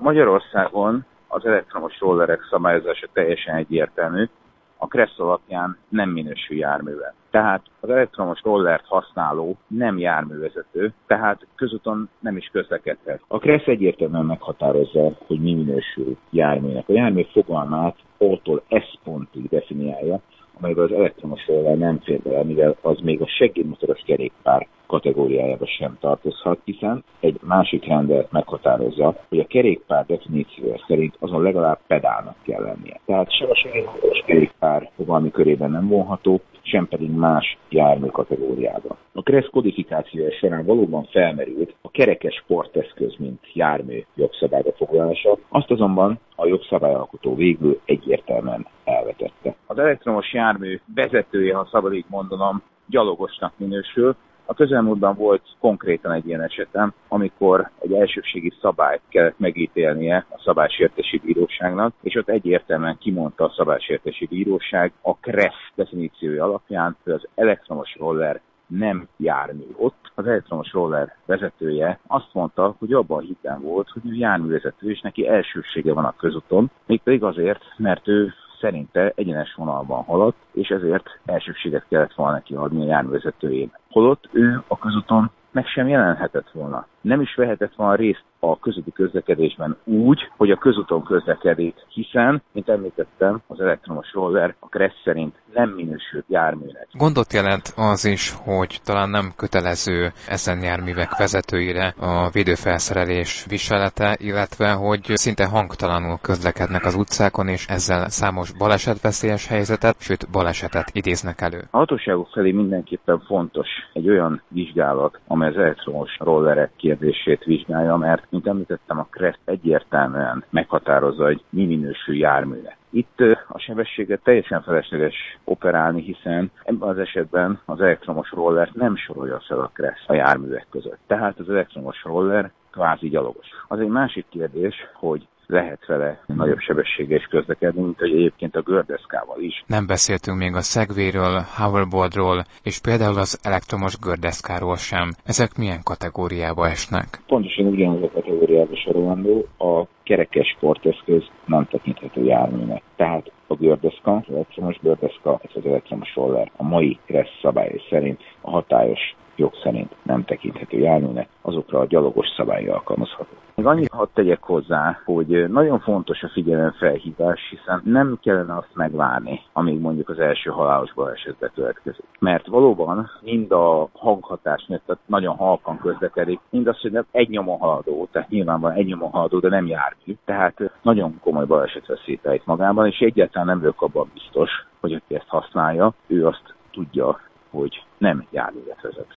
Magyarországon az elektromos rollerek szabályozása teljesen egyértelmű, a KRESZ alapján nem minősül járművel. Tehát az elektromos rollert használó nem járművezető, tehát közúton nem is közlekedhet. A KRESZ egyértelműen meghatározza, hogy mi minősül járműnek. A jármű fogalmát A-tól S pontig definiálja, amelyben az elektromos roller nem fér bele, mivel az még a segédmotoros kerékpár kategóriájába sem tartozhat, hiszen egy másik rendelet meghatározza, hogy a kerékpár definíciója szerint azon legalább pedálnak kell lennie. Tehát sem a segédmotoros kerékpár fogalmi körében nem vonható, sem pedig más jármű kategóriában. A KRESZ kodifikációja során valóban felmerült a kerekes sporteszköz, mint jármű jogszabályba foglalása, azt azonban a jogszabályalkotó végül egyértelműen elvetette. Az elektromos jármű vezetője, ha szabad így mondanom, gyalogosnak minősül. A közelmúltban volt konkrétan egy ilyen esetem, amikor egy elsőbségi szabályt kellett megítélnie a szabálysértési bíróságnak, és ott egyértelműen kimondta a szabálysértési bíróság a KRESZ definíciója alapján, hogy az elektromos roller nem jármű. Ott az elektromos roller vezetője azt mondta, hogy abban hitben volt, hogy ő járművezető, és neki elsőbsége van a közúton, mégpedig azért, mert ő szerinte egyenes vonalban haladt, és ezért elsőbséget kellett volna neki adni a járművezetőjének. Holott ő a közúton meg sem jelenhetett volna. Nem is vehetett volna részt a közúti közlekedésben úgy, hogy a közúton közlekedik, hiszen, mint említettem, az elektromos roller a KRESZ szerint nem minősül járműnek. Gondot jelent az is, hogy talán nem kötelező ezen járművek vezetőire a védőfelszerelés viselete, illetve hogy szinte hangtalanul közlekednek az utcákon, és ezzel számos balesetveszélyes helyzetet, sőt balesetet idéznek elő. A hatóságok felé mindenképpen fontos egy olyan vizsgálat, amely az elektromos rollerek kérdését vizsgálja, mert, mint említettem, a KRESZ egyértelműen meghatározza, hogy mi minősül járműnek. Itt a sebességet teljesen felesleges operálni, hiszen ebben az esetben az elektromos rollert nem sorolja fel a KRESZ a járművek között. Tehát az elektromos roller kvázi gyalogos. Az egy másik kérdés, hogy lehet vele nagyobb sebességgel is közlekedni, mint hogy egyébként a gördeszkával is. Nem beszéltünk még a Segwayről, hoverboardról, és például az elektromos gördeszkáról sem. Ezek milyen kategóriába esnek? Pontosan ugyanaz a kategóriába sorolandó, a kerekes sporteszköz nem tekinthető járműnek. Tehát a gördeszka, az elektromos gördeszka, ez az elektromos roller a mai KRESZ szabályai szerint, a hatályos jog szerint nem tekinthető járműnek, azokra a gyalogos szabály alkalmazható. Még annyit hadd tegyek hozzá, hogy nagyon fontos a figyelemfelhívás, hiszen nem kellene azt megvárni, amíg mondjuk az első halálos baleset bekövetkezik. Mert valóban mind a hanghatás miatt, tehát nagyon halkan közlekedik, mind az, hogy nem egy nyomon haladó, tehát nyilvánvalóan egy nyomon haladó, de nem jármű. Tehát nagyon komoly balesetveszélyt rejt magában, és egyáltalán nem vagyok abban biztos, hogy aki ezt használja, ő azt tudja, hogy nem járművet vezet.